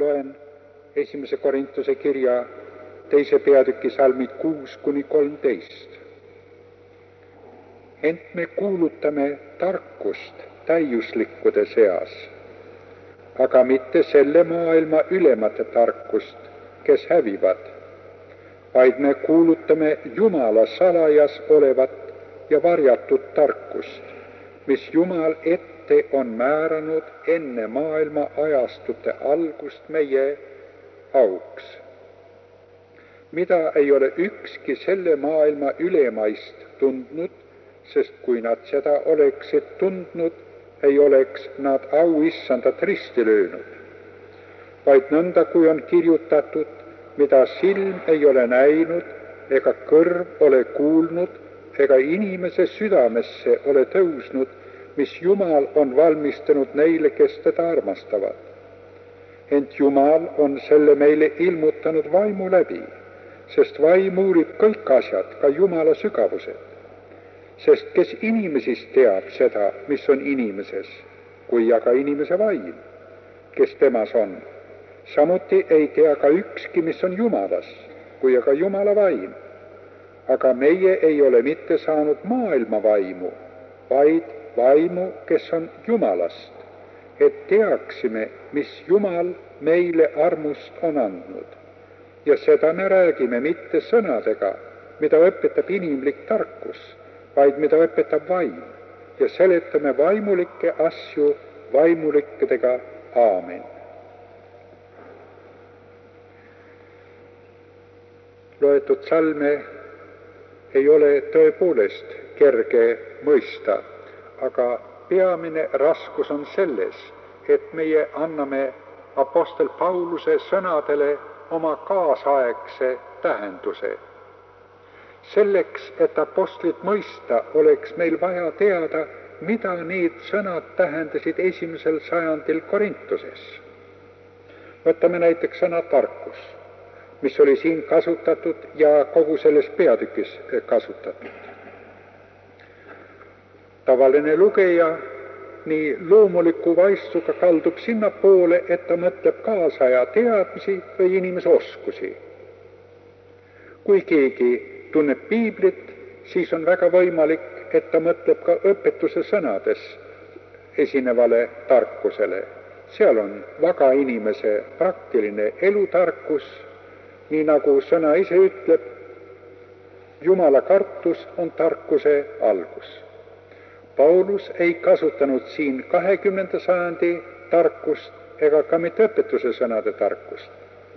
Loen 1. Korintuse kirja 2. peatüki salmid 6-13. Ent me kuulutame tarkust täiuslikkude seas, aga mitte selle maailma ülemate tarkust, kes hävivad, vaid me kuulutame Jumala salajas olevat ja varjatud tarkust, mis Jumal ette on määranud enne maailma ajastute algust meie auks, mida ei ole ükski selle maailma ülemaist tundnud, sest kui nad seda oleksid tundnud, ei oleks nad auissandat risti löönud, vaid nõnda, kui on kirjutatud, mida silm ei ole näinud, ega kõrv ole kuulnud, ega inimese südamesse ole tõusnud, mis Jumal on valmistanud neile, kes teda armastavad. Ent Jumal on selle meile ilmutanud vaimu läbi, sest vaim uurib kõik asjad, ka Jumala sügavused. Sest kes inimesist teab seda, mis on inimeses, kui aga inimese vaim, kes temas on. Samuti ei tea ka ükski, mis on Jumalas, kui aga Jumala vaim. Aga meie ei ole mitte saanud maailma vaimu, vaid vaimu, kes on Jumalast, et teaksime, mis Jumal meile armust on andnud. Ja seda me räägime mitte sõnadega, mida õpetab inimlik tarkus, vaid mida õpetab vaim, ja seletame vaimulikke asju vaimulikkedega. Aamen. Loetud salme ei ole tõepoolest kerge mõista, aga peamine raskus on selles, et meie anname apostel Pauluse sõnadele oma kaasaegse tähenduse. Selleks, et apostlit mõista, oleks meil vaja teada, mida need sõnad tähendasid 1. sajandil Korintuses. Võtame näiteks sõna tarkus, mis oli siin kasutatud ja kogu selles peatükis kasutatud. Tavaline lugeja nii loomuliku vaistuga kaldub sinna poole, et ta mõtleb kaasaja teadmisi või inimese oskusi. Kui keegi tunneb piiblit, siis on väga võimalik, et ta mõtleb ka õpetuse sõnades esinevale tarkusele. Seal on vaga inimese praktiline elutarkus, nii nagu sõna ise ütleb, Jumala kartus on tarkuse algus. Paulus ei kasutanud siin 20. sajandi tarkust ega ka mitte õpetuse sõnade tarkust,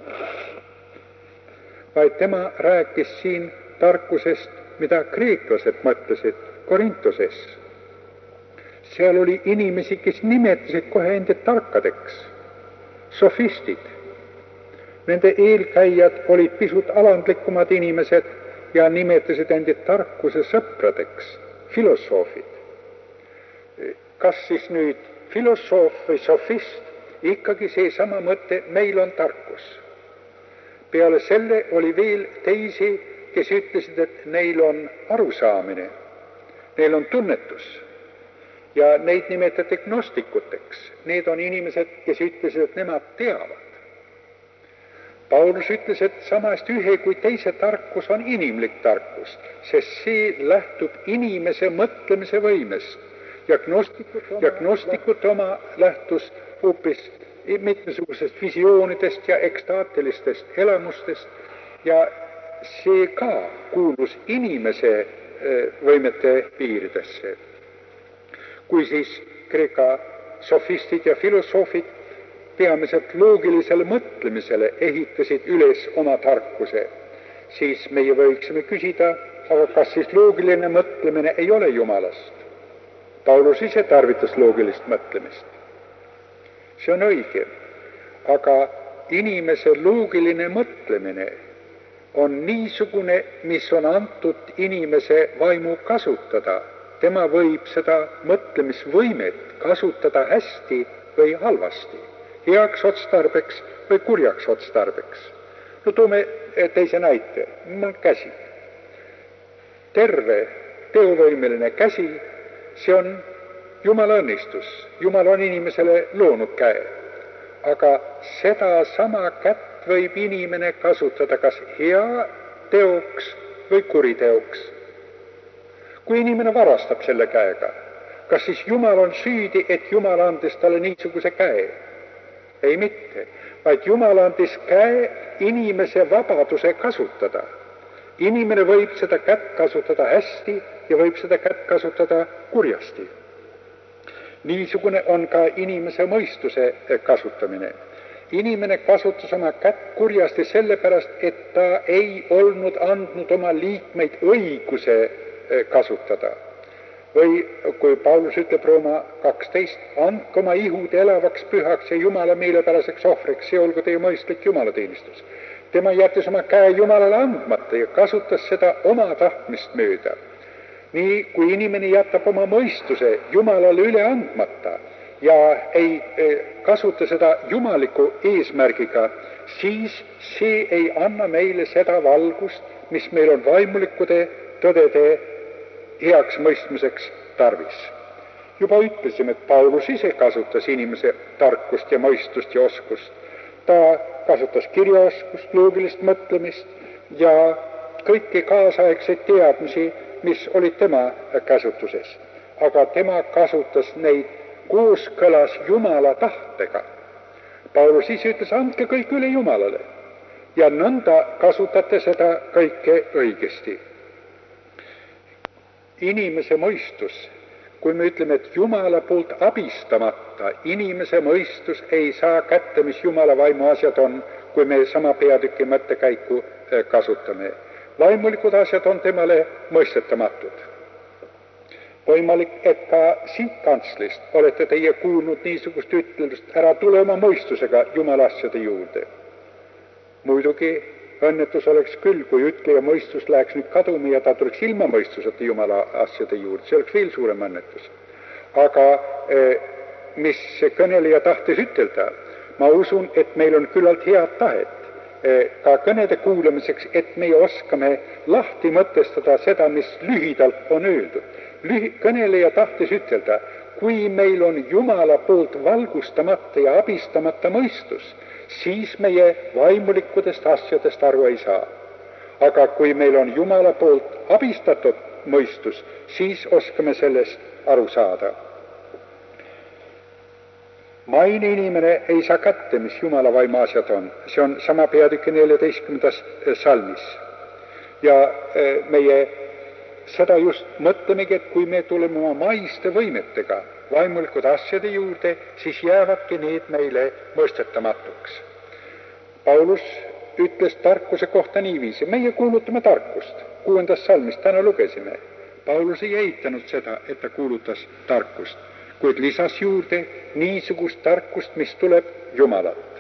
vaid tema rääkis siin tarkusest, mida kreeklased mõtlesid Korintoses. Seal oli inimesi, kes nimetasid kohe endid tarkadeks, sofistid. Nende eelkäijad olid pisut alandlikumad inimesed ja nimetasid endid tarkuse sõpradeks, filosoofid. Kas siis nüüd filosoof või sofist, ikkagi seesama mõte, meil on tarkus. Peale selle oli veel teisi, kes ütlesid, et neil on arusaamine, neil on tunnetus ja neid nimetati gnostikuteks. Need on inimesed, kes ütlesid, et nemad teavad. Paulus ütles, et samast ühe kui teise tarkus on inimlik tarkus, sest see lähtub inimese mõtlemise võimest ja gnostikute oma lähtus hoopis mitmesugusest visioonidest ja ekstaatilistest elamustest ja see ka kuulus inimese võimete piiridesse. Kui siis Kreeka sofistid ja filosoofid peamiselt loogilisele mõtlemisele ehitasid üles oma tarkuse, siis meie võiksime küsida, aga kas siis loogiline mõtlemine ei ole Jumalast? Paulus ise tarvitas loogilist mõtlemist. See on õige, aga inimese loogiline mõtlemine on niisugune, mis on antud inimese vaimu kasutada. Tema võib seda mõtlemisvõimet kasutada hästi või halvasti, heaks otstarbeks või kurjaks otstarbeks. No toome teise näite, käsi. Terve teovõimeline käsi, see on Jumala õnnistus. Jumal on inimesele loonud käe. aga seda sama kätt võib inimene kasutada kas hea teoks või kuriteoks. Kui inimene varastab selle käega, kas siis Jumal on süüdi, et Jumal andis talle niisuguse käe? Ei mitte, vaid Jumal andis käe inimese vabaduse kasutada. Inimene võib seda kätt kasutada hästi ja võib seda kätt kasutada kurjasti. Niisugune on ka inimese mõistuse kasutamine. Inimene kasutas oma kätt kurjasti sellepärast, et ta ei olnud andnud oma liikmeid õiguse kasutada. Või kui Paulus ütleb Rooma 12, andke oma ihud elavaks, pühaks ja Jumala meelepäraseks ohvriks, see olgu teie mõistlik jumalateenistus. Tema jättis oma käe Jumalale andmata ja kasutas seda oma tahtmist mööda. Nii kui inimene jätab oma mõistuse Jumalale üle andmata ja ei kasuta seda jumaliku eesmärgiga, siis see ei anna meile seda valgust, mis meil on vaimulikkude tõdede heaks mõistmiseks tarvis. Juba ütlesime, et Paulus ise kasutas inimese tarkust ja mõistust ja oskust. Ta kasutas kirjaoskust, loogilist mõtlemist ja kõiki kaasaegseid teadmisi, mis olid tema käsutuses. Aga tema kasutas neid kooskõlas Jumala tahtega. Paulus ise ütles, andke kõik üle Jumalale ja nõnda kasutate seda kõike õigesti. Inimese mõistus, kui me ütleme, et Jumala poolt abistamata inimese mõistus ei saa kätte, mis Jumala vaimu asjad on, kui me sama peatüki mõttekäiku kasutame. Vaimulikud asjad on temale mõistetamatud. Võimalik, et ka siit kantslist olete teie kuulnud niisugust ütlust, ära tule oma mõistusega Jumala asjade juurde. Muidugi õnnetus oleks küll, kui ütleja mõistus läheks nüüd kaduma ja ta tuleks ilma mõistuseta Jumala asjade juurde, see oleks veel suurem õnnetus. Aga mis kõneleja tahtis ütelda, ma usun, et meil on küllalt head tahet ka kõnede kuulamiseks, et meie oskame lahti mõtestada seda, mis lühidalt on öeldud. Kõneleja tahtis ütelda, kui meil on Jumala poolt valgustamata ja abistamata mõistus, siis meie vaimulikudest asjadest aru ei saa. Aga kui meil on Jumala poolt abistatud mõistus, siis oskame sellest aru saada. Maine inimene ei saa kätte, mis Jumala vaimu asjad on. See on sama peatüki 14. salmis. Ja meie seda just mõtlemegi, et kui me tuleme oma maiste võimetega vaimulikud asjade juurde, siis jäävadki need meile mõistetamatuks. Paulus ütles tarkuse kohta niiviisi, meie kuulutame tarkust, 6. salmist täna lugesime. Paulus ei eitanud seda, et ta kuulutas tarkust, kuid lisas juurde niisugust tarkust, mis tuleb Jumalalt.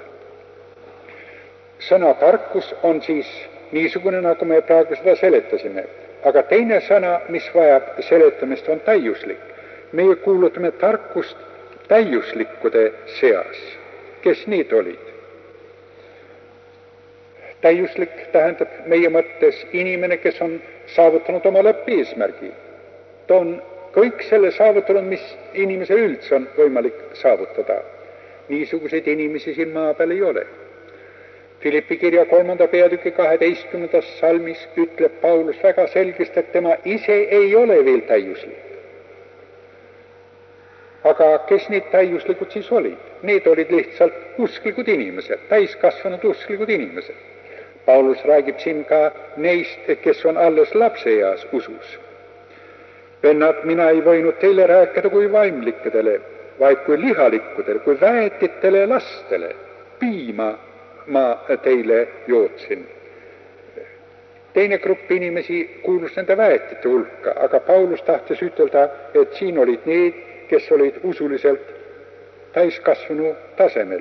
Sõna tarkus on siis niisugune, nagu me praegu seda seletasime, aga teine sõna, mis vajab seletamist, on täiuslik. Meie kuulutame tarkust täiuslikkude seas. Kes need olid? Täiuslik tähendab meie mõttes inimene, kes on saavutanud oma lõppeesmärgi. Ta on kõik selle saavutanud, mis inimesel üldse on võimalik saavutada. Niisuguseid inimesi siin maa peal ei ole. Filippi kirja 3. peatüki 12. salmis ütleb Paulus väga selgesti, et tema ise ei ole veel täiuslik. Aga kes need täiuslikud siis olid? Need olid lihtsalt usklikud inimesed, täiskasvanud usklikud inimesed. Paulus räägib siin ka neist, kes on alles lapseeas usus. Vennad, mina ei võinud teile rääkida kui vaimlikkedele, vaid kui lihalikudele, kui väetitele lastele. Piima ma teile jootsin. Teine grupp inimesi kuulus nende väetite hulka, aga Paulus tahtis ütelda, et siin olid need, kes olid usuliselt täiskasvanu tasemel.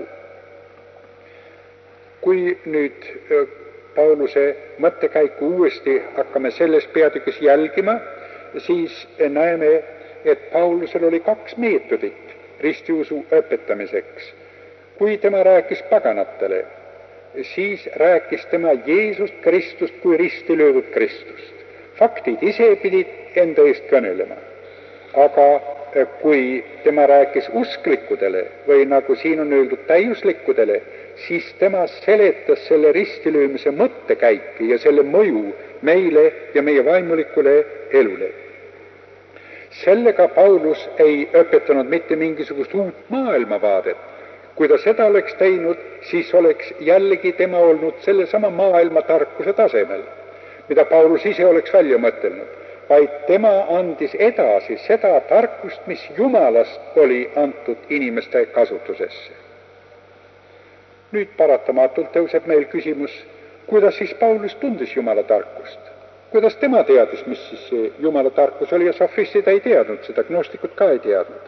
Kui nüüd Pauluse mõttekäiku uuesti hakkame selles peatükis jälgima, siis näeme, et Paulusel oli 2 meetodit ristiusu õpetamiseks. Kui tema rääkis paganatele, siis rääkis tema Jeesust Kristust kui risti löödud Kristust. Faktid ise pidid enda eest kõnelema, aga kui tema rääkis usklikudele või nagu siin on öeldud täiuslikudele, siis tema seletas selle ristilöömise mõttekäiki ja selle mõju meile ja meie vaimulikule elule. Sellega Paulus ei õpetanud mitte mingisugust uut maailmavaadet. Kui ta seda oleks teinud, siis oleks jällegi tema olnud sellesama maailma tarkuse tasemel, mida Paulus ise oleks välja mõtelnud, vaid tema andis edasi seda tarkust, mis Jumalast oli antud inimeste kasutusesse. Nüüd paratamatult tõuseb meil küsimus, kuidas siis Paulus tundis Jumala tarkust? Kuidas tema teadis, mis siis Jumala tarkus oli ja sofistid ei teadnud seda, gnostikud ka ei teadnud.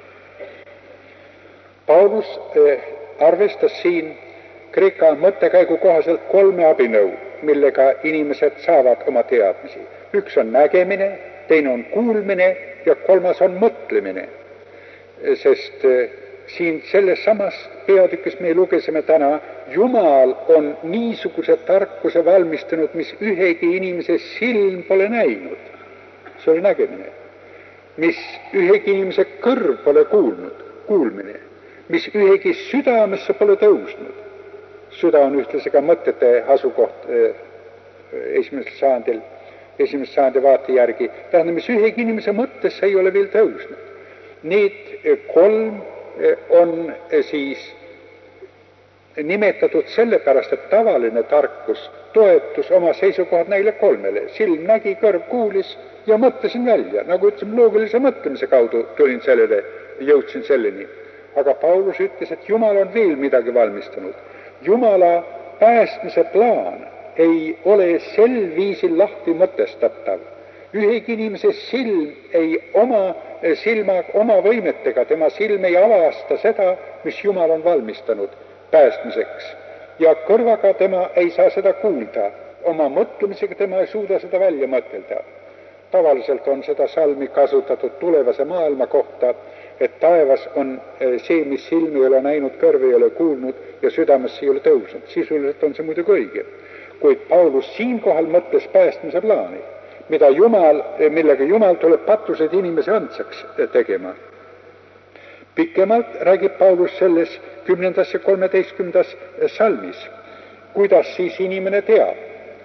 Paulus arvestas siin Kreeka mõttekäigu kohaselt 3 abinõu, millega inimesed saavad oma teadmisi. Üks on nägemine, teine on kuulmine ja 3. on mõtlemine. Sest siin selles samas peatükis me lugesime täna, Jumal on niisuguse tarkuse valmistanud, mis ühegi inimese silm pole näinud. See oli nägemine. Mis ühegi inimese kõrv pole kuulnud, kuulmine. Mis ühegi südamesse pole tõusnud. Süda on ühtlasi ka mõtete asukoht esimesel sajandi vaate järgi. Tähendab, mis ühegi inimese mõttesse ei ole veel tõusnud. Need 3 on siis nimetatud sellepärast, et tavaline tarkus toetus oma seisukohad neile 3. Silm nägi, kõrv kuulis ja mõtlesin välja. Nagu ütlesime, loogilise mõtlemise kaudu tulin sellele, jõudsin selleni. Aga Paulus ütles, et Jumal on veel midagi valmistanud. Jumala päästmise plaan ei ole sel viisil lahti mõtestatav. Ühegi inimese silm ei oma võimetega, tema silm ei avasta seda, mis Jumal on valmistanud päästmiseks. Ja kõrvaga tema ei saa seda kuulda. Oma mõtlemisega tema ei suuda seda välja mõtelda. Tavaliselt on seda salmi kasutatud tulevase maailma kohta, et taevas on see, mis silm ei ole näinud, kõrv ei ole kuulnud ja südamesse ei ole tõusnud. Sisuliselt on see muidugi õige. Kuid Paulus siinkohal mõtles päästmise plaani, millega Jumal tuleb patused inimese andsaks tegema. Pikemalt räägib Paulus selles 10. ja 13. salmis, kuidas siis inimene teab.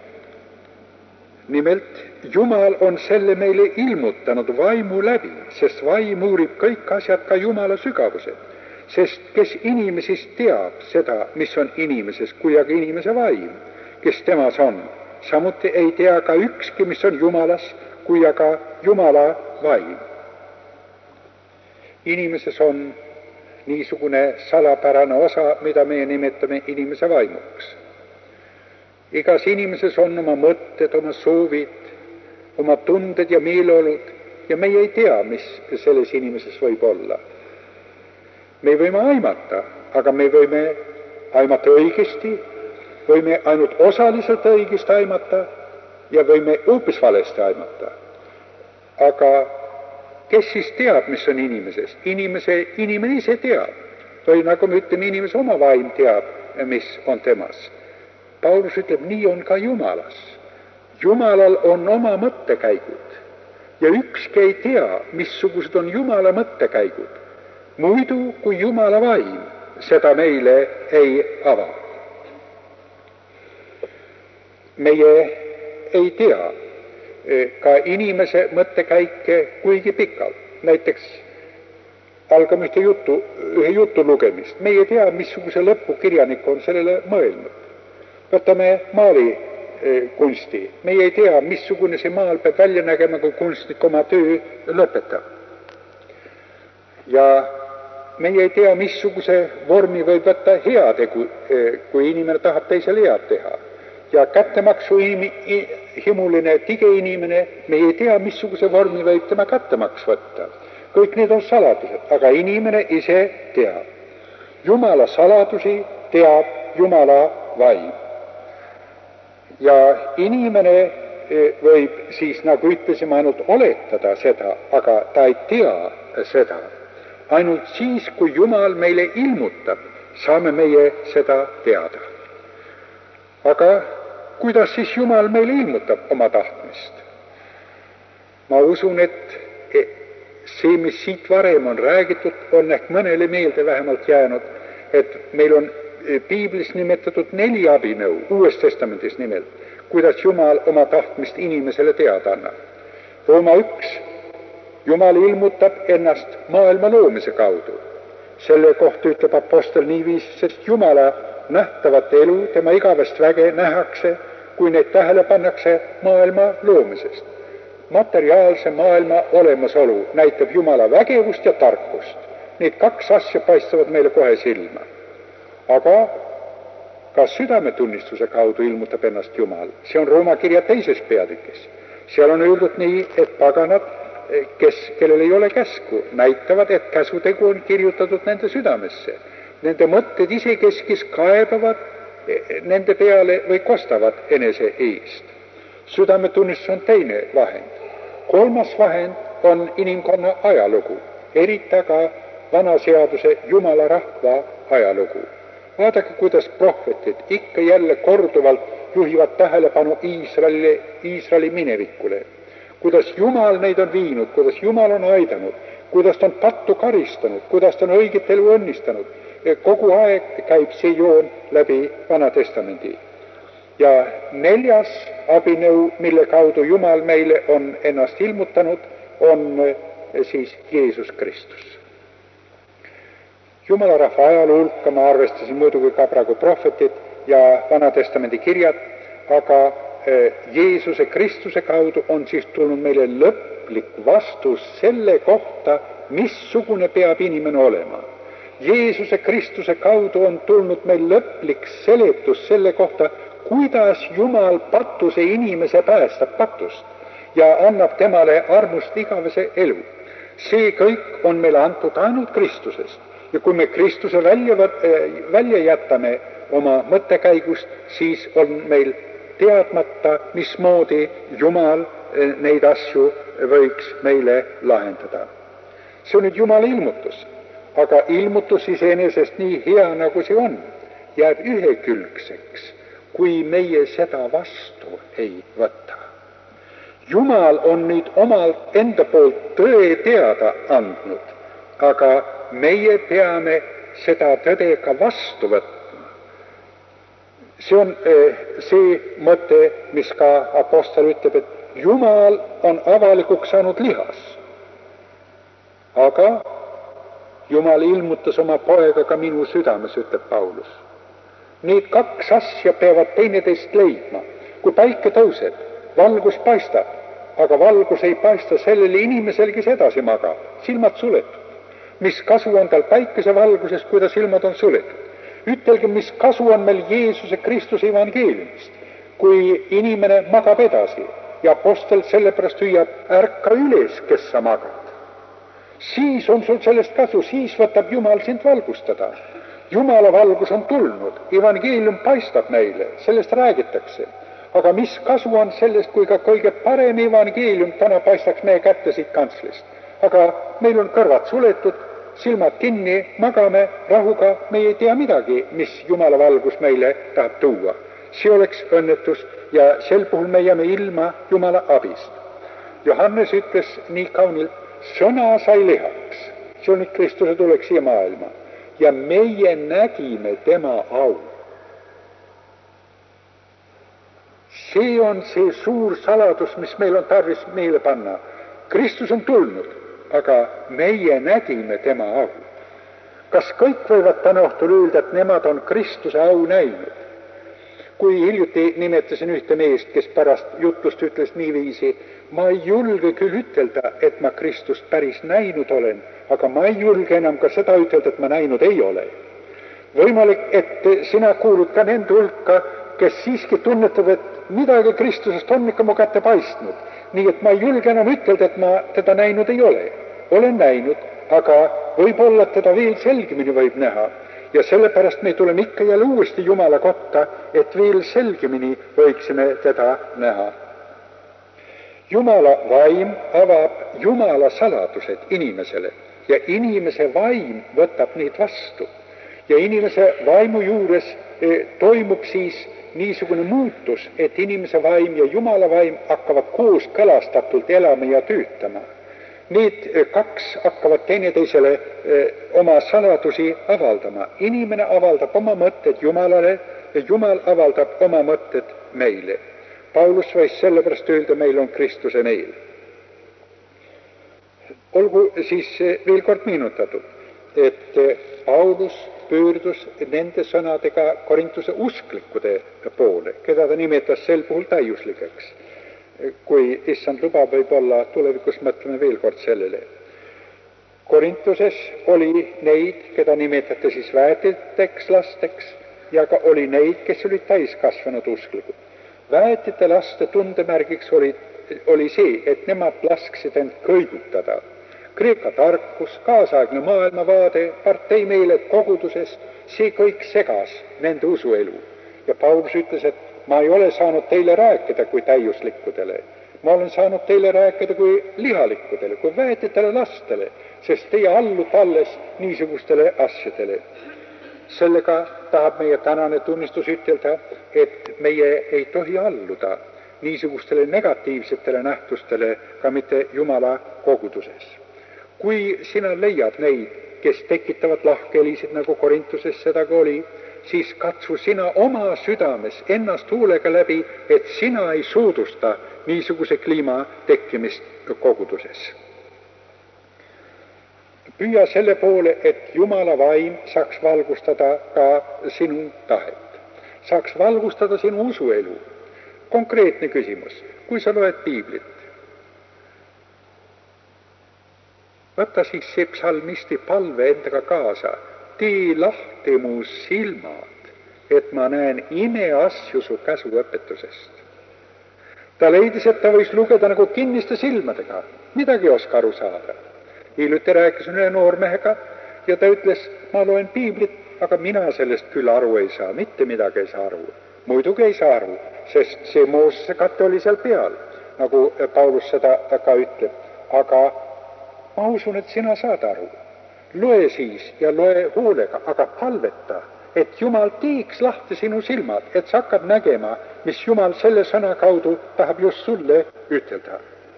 Nimelt, Jumal on selle meile ilmutanud vaimu läbi, sest vaim uurib kõik asjad, ka Jumala sügavused. Sest kes inimesest teab seda, mis on inimeses, kui aga inimese vaim, kes temas on, samuti ei tea ka ükski, mis on Jumalas, kui aga Jumala vaim. Inimeses on niisugune salapärane osa, mida meie nimetame inimese vaimuks. Igas inimeses on oma mõtted, oma soovid, oma tunded ja meeleolud ja meie ei tea, mis selles inimeses võib olla. Me võime aimata, aga me võime aimata õigesti, võime ainult osaliselt õigesti aimata ja võime hoopis valesti aimata. Aga kes siis teab, mis on inimeses? Inimene ise teab. Või nagu me ütleme, inimese oma vaim teab, mis on temas. Paulus ütleb, nii on ka Jumalas. Jumalal on oma mõttekäigud ja ükski ei tea, missugused on Jumala mõttekäigud. Muidu kui Jumala vaim seda meile ei ava. Meie ei tea ka inimese mõttekäike kuigi pikalt. Näiteks algame ühe jutu lugemist. Me ei tea, missuguse lõppu kirjanik on sellele mõelnud. Võtame maalikunsti. Me ei tea, missugune see maal peab välja nägema, kui kunstnik oma töö lõpetab. Ja me ei tea, missuguse vormi võib võtta heategu, kui inimene tahab teisele head teha. Ja kättemaksu himuline tige inimene, me ei tea, missuguse vormi võib tema kättemaks võtta. Kõik need on saladused, aga inimene ise teab. Jumala saladusi teab Jumala vaim. Ja inimene võib siis, nagu ütlesime, ainult oletada seda, aga ta ei tea seda. Ainult siis, kui Jumal meile ilmutab, saame meie seda teada. Aga kuidas siis Jumal meile ilmutab oma tahtmist? Ma usun, et see, mis siit varem on räägitud, on ehk mõnele meelde vähemalt jäänud, et meil on piiblis nimetatud 4 abinõu, Uues Testamendis nimelt, kuidas Jumal oma tahtmist inimesele teada annab. Rooma 1. Jumal ilmutab ennast maailma loomise kaudu. Selle kohta ütleb apostel niiviisi, sest Jumala nähtavat elu, tema igavest väge nähakse, kui neid tähele pannakse maailma loomisest. Materiaalse maailma olemasolu näitab Jumala vägevust ja tarkust. Need 2 asja paistavad meile kohe silma. Aga ka südametunnistuse kaudu ilmutab ennast Jumal. See on Rooma kirja 2. peatükis. Seal on öeldud nii, et paganad, kellel ei ole käsku, näitavad, et käsutegu on kirjutatud nende südamesse. Nende mõtted isekeskis kaebavad nende peale või kostavad enese eest. Südametunnistus on teine vahend. 3. vahend on inimkonna ajalugu, eriti aga vana seaduse Jumala rahva ajalugu. Vaadake, kuidas prohvetid ikka jälle korduvalt juhivad tähelepanu Iisraeli minevikule. Kuidas Jumal neid on viinud, kuidas Jumal on aidanud, kuidas ta on pattu karistanud, kuidas ta on õiget elu õnnistanud. Kogu aeg käib see joon läbi Vana Testamendi. Ja 4. abinõu, mille kaudu Jumal meile on ennast ilmutanud, on siis Jeesus Kristus. Jumala rahva ajaloo hulka ma arvestasin muidugi ka praegu prohvetid ja Vana Testamendi kirjad, aga Jeesuse Kristuse kaudu on siis tulnud meile lõplik vastus selle kohta, missugune peab inimene olema. Jeesuse Kristuse kaudu on tulnud meil lõplik seletus selle kohta, kuidas Jumal patuse inimese päästab patust ja annab temale armust igavese elu. See kõik on meile antud ainult Kristusest. Ja kui me Kristuse välja jätame oma mõttekäigust, siis on meil teadmata, mismoodi Jumal neid asju võiks meile lahendada. See on nüüd Jumala ilmutus, aga ilmutus iseenesest nii hea, nagu see on, jääb ühekülgseks, kui meie seda vastu ei võta. Jumal on nüüd omalt enda poolt tõe teada andnud, aga meie peame seda tõde ka vastu võtma. See on see mõte, mis ka apostel ütleb, et Jumal on avalikuks saanud lihas. Aga Jumal ilmutas oma poega ka minu südames, ütleb Paulus. Need 2 asja peavad teineteist leidma. Kui päike tõuseb, valgus paistab, aga valgus ei paista sellele inimesele, kes edasi magab, silmad suletud. Mis kasu on tal päikesevalgusest, kui ta silmad on suletud? Ütelge, mis kasu on meil Jeesuse Kristuse evangeeliumist, kui inimene magab edasi ja apostel sellepärast hüüab, ärka üles, kes sa magad. Siis on sul sellest kasu, siis võtab Jumal sind valgustada. Jumala valgus on tulnud, evangeelium paistab meile, sellest räägitakse. Aga mis kasu on sellest, kui ka kõige parem evangeelium täna paistaks meie kätte siit kantslist? Aga meil on kõrvad suletud, silmad kinni, magame rahuga, me ei tea midagi, mis Jumala valgus meile tahab tuua. See oleks õnnetus ja sel puhul me jääme ilma Jumala abist. Johannes ütles nii kaunilt, sõna sai lihaks, see on nüüd Kristuse tulek siia maailma ja meie nägime tema au. See on see suur saladus, mis meil on tarvis meile panna. Kristus on tulnud, aga meie nägime tema au. Kas kõik võivad täna õhtul öelda, et nemad on Kristuse au näinud? Kui hiljuti nimetasin ühte meest, kes pärast jutlust ütles niiviisi, ma ei julge küll ütelda, et ma Kristust päris näinud olen, aga ma ei julge enam ka seda ütelda, et ma näinud ei ole. Võimalik, et sina kuulud ka nende hulka, kes siiski tunnetavad, et midagi Kristusest on ikka mu kätte paistnud. Nii et ma ei julge enam ütelda, et ma teda näinud ei ole. Olen näinud, aga võib-olla teda veel selgemini võib näha. Ja sellepärast me tuleme ikka jälle uuesti Jumala kotta, et veel selgemini võiksime teda näha. Jumala vaim avab Jumala saladused inimesele ja inimese vaim võtab neid vastu. Ja inimese vaimu juures toimub siis niisugune muutus, et inimese vaim ja Jumala vaim hakkavad koos kõlastatult elama ja töötama. Need kaks hakkavad teineteisele oma saladusi avaldama. Inimene avaldab oma mõtted Jumalale ja Jumal avaldab oma mõtted meile. Paulus võis sellepärast öelda, meil on Kristuse meel. Olgu siis veel kord meenutatud, et Paulus pöördus nende sõnadega Korintuse usklikkude poole, keda ta nimetas sel puhul täiuslikeks. Kui issand lubab, võib olla tulevikus mõtleme veel kord sellele. Korintuses oli neid, keda nimetati siis väetiteks lasteks ja ka oli neid, kes olid täiskasvanud usklikud. Väetite laste tundemärgiks oli see, et nemad lasksid end kõigutada. Kreeka tarkus, kaasaegne maailmavaade, parteimeeled koguduses, see kõik segas nende usuelu. Ja Paulus ütles, et ma ei ole saanud teile rääkida kui täiuslikkudele. Ma olen saanud teile rääkida kui lihalikkudele, kui väetitele lastele, sest teie allute alles niisugustele asjadele. Sellega tahab meie tänane tunnistus ütelda, et meie ei tohi alluda niisugustele negatiivsetele nähtustele ka mitte Jumala koguduses. Kui sina leiad neid, kes tekitavad lahkhelisid, nagu Korintuses seda ka oli, siis katsu sina oma südames ennast huulega läbi, et sina ei soodusta niisuguse kliima tekkimist koguduses. Püüa selle poole, et Jumala vaim saaks valgustada ka sinu tahet, saaks valgustada sinu usuelu. Konkreetne küsimus, kui sa loed Piiblit, võta siis see psalmisti palve endaga kaasa, tee lahti mu silmad, et ma näen imeasju su käsuõpetusest. Ta leidis, et ta võis lugeda nagu kinniste silmadega, midagi ei oska aru saada. Hiljuti rääkisin ühe noormehega ja ta ütles, ma loen Piiblit, aga mina sellest küll aru ei saa, mitte midagi ei saa aru. Muidugi ei saa aru, sest see Moosese kate oli seal peal, nagu Paulus seda ka ütleb, aga ma usun, et sina saad aru. Loe siis ja loe hoolega, aga palveta, et Jumal teeks lahti sinu silmad, et sa hakkad nägema, mis Jumal selle sõna kaudu tahab just sulle ütelda.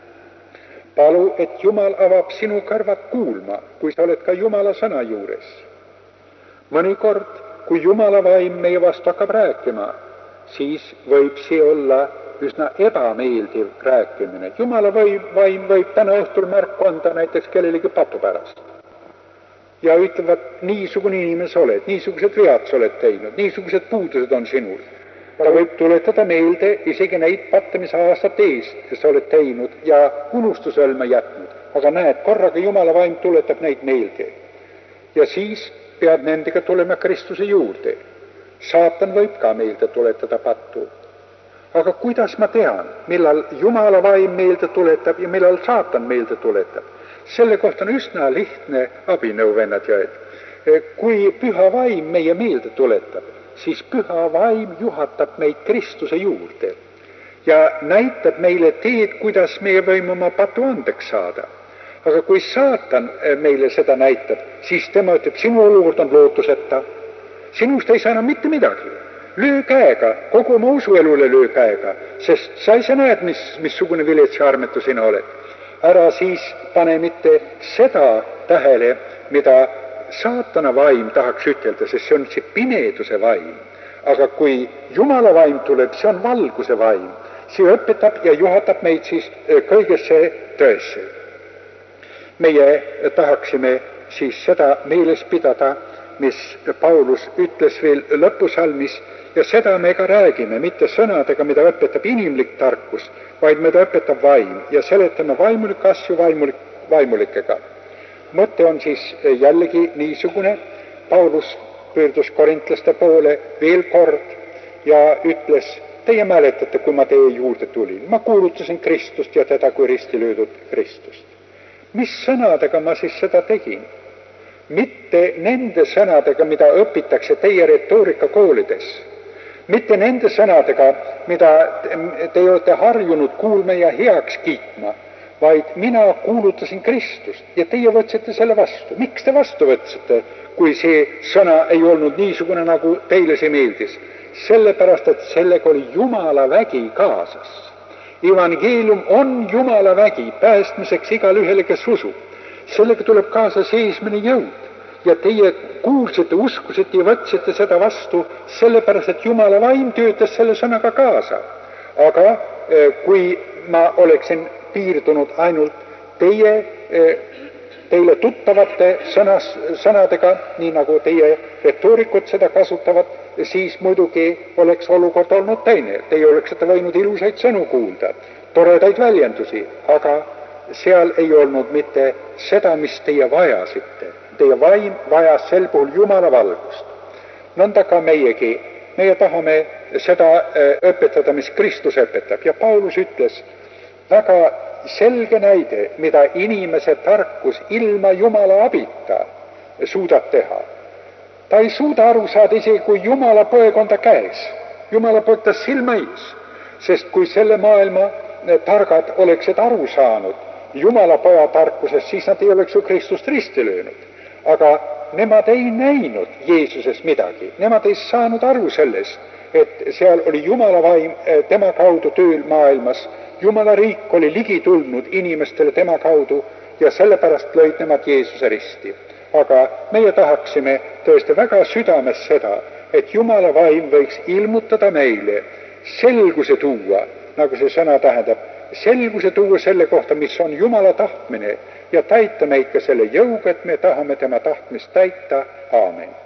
Palu, et Jumal avab sinu kõrvad kuulma, kui sa oled ka Jumala sõna juures. Mõnikord, kui Jumala vaim meie vastu hakkab rääkima, siis võib see olla üsna ebameeldiv rääkimine. Jumala vaim võib täna õhtul märku anda näiteks kellelegi patu pärast. Ja ütlevad, niisugune inimene sa oled, niisugused vead sa oled teinud, niisugused puudused on sinul. Ta võib tuletada meelde isegi neid patte, mis aastate eest sa oled teinud ja unustusõlma jätnud. Aga näed, korraga Jumala vaim tuletab neid meelde. Ja siis pead nendega tulema Kristuse juurde. Saatan võib ka meelde tuletada pattu. Aga kuidas ma tean, millal Jumala vaim meelde tuletab ja millal saatan meelde tuletab? Selle kohta on üsna lihtne abinõu, vennad ja õed. Kui püha vaim meie meelde tuletab, siis püha vaim juhatab meid Kristuse juurde ja näitab meile teed, kuidas meie võime oma patu andeks saada. Aga kui saatan meile seda näitab, siis tema ütleb, sinu olukord on lootuseta. Sinust ei saa enam mitte midagi. Löö käega, kogu oma usuelule löö käega, sest sa ei saa näed, missugune vilets ja armetu sina oled. Ära siis pane mitte seda tähele, mida saatana vaim tahaks ütelda, sest see on see pimeduse vaim. Aga kui Jumala vaim tuleb, see on valguse vaim. See õpetab ja juhatab meid siis kõigesse tõesse. Meie tahaksime siis seda meeles pidada, mis Paulus ütles veel lõpusalmis, ja seda me ka räägime, mitte sõnadega, mida õpetab inimlik tarkus, vaid mida õpetab vaim ja seletame vaimulikke asju vaimulikega. Mõte on siis jällegi niisugune, Paulus pöördus korintlaste poole veel kord ja ütles, teie mäletate, kui ma teie juurde tulin. Ma kuulutasin Kristust ja teda kui risti löödud Kristust. Mis sõnadega ma siis seda tegin? Mitte nende sõnadega, mida õpitakse teie retoorikakoolides. Mitte nende sõnadega, mida te olete harjunud kuulma ja heaks kiitma, vaid mina kuulutasin Kristust ja teie võtsite selle vastu. Miks te vastu võtsite, kui see sõna ei olnud niisugune, nagu teile see meeldis? Sellepärast, et sellega oli Jumala vägi kaasas. Evangeelium on Jumala vägi päästmiseks igale ühele, kes usub. Sellega tuleb kaasa seesmine jõud. Ja teie kuulsite, uskusite ja võtsite seda vastu, sellepärast, et Jumala vaim töötas selle sõnaga kaasa. Aga kui ma oleksin piirdunud ainult teile tuttavate sõnadega, nii nagu teie retoorikud seda kasutavad, siis muidugi oleks olukord olnud teine. Teie oleksite võinud ilusaid sõnu kuulda, toredaid väljendusi, aga seal ei olnud mitte seda, mis teie vajasite. Teie vaim vajas sel puhul Jumala valgust. Nõnda ka meiegi. Meie tahame seda õpetada, mis Kristus õpetab. Ja Paulus ütles väga selge näide, mida inimese tarkus ilma Jumala abita suudab teha. Ta ei suuda aru saada isegi, kui Jumala poeg on ta käes. Jumala poeg ta silma ees. Sest kui selle maailma targad oleksid aru saanud Jumala poja tarkusest, siis nad ei oleks ju Kristust risti löönud. Aga nemad ei näinud Jeesuses midagi. Nemad ei saanud aru sellest, et seal oli Jumala vaim tema kaudu tööl maailmas. Jumala riik oli ligi tulnud inimestele tema kaudu ja sellepärast lõid nemad Jeesuse risti. Aga meie tahaksime tõesti väga südames seda, et Jumala vaim võiks ilmutada meile, selguse tuua, nagu see sõna tähendab, selguse tuua selle kohta, mis on Jumala tahtmine ja täita meid ka selle jõuga, et me tahame tema tahtmist täita. Aamen.